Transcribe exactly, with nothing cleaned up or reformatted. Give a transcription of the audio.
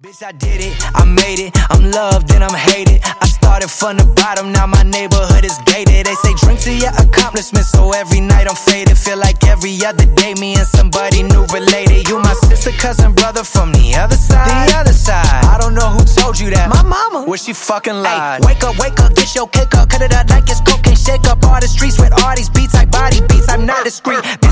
Bitch, I did it, I made it, I'm loved and I'm hated. I started from the bottom, now my neighborhood is gated. They say drink to your accomplishments, so every night I'm faded. Feel like every other day me and somebody new related. You my sister, cousin, brother from the other side. The other side, I don't know who told you that. My mama, where she fucking lied. Ay, wake up, wake up, get your cake up, cut it up like it's cocaine. Shake up all the streets with all these beats like body beats. I'm not discreet.